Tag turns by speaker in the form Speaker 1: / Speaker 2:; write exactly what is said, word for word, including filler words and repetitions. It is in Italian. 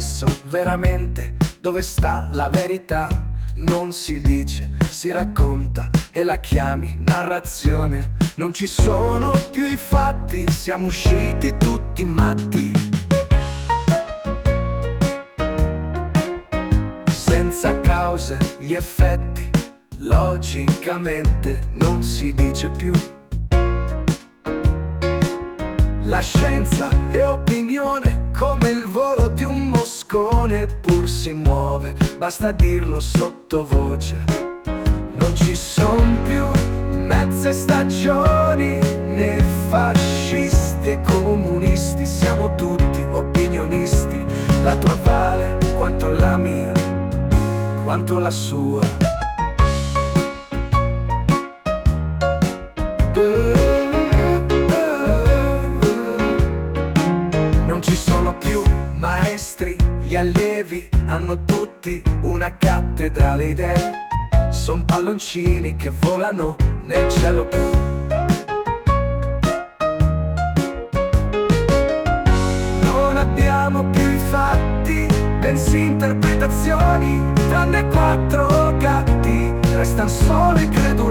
Speaker 1: adesso veramente dove sta la verità? Non si dice, si racconta e la chiami narrazione. Non ci sono più i fatti, siamo usciti tutti matti. Senza cause, gli effetti, logicamente non si dice più. La scienza è opinione, come il volo di un moscone, pur si muove, basta dirlo sottovoce. Non ci son più mezze stagioni, né fascisti e comunisti, siamo tutti opinionisti. La tua vale quanto la mia, quanto la sua. Non ci sono più maestri, gli allievi hanno tutti una cattedrale idee. Son palloncini che volano nel cielo blu. Non abbiamo più i fatti, bensì interpretazioni, tranne quattro gatti. Restan solo i creduloni.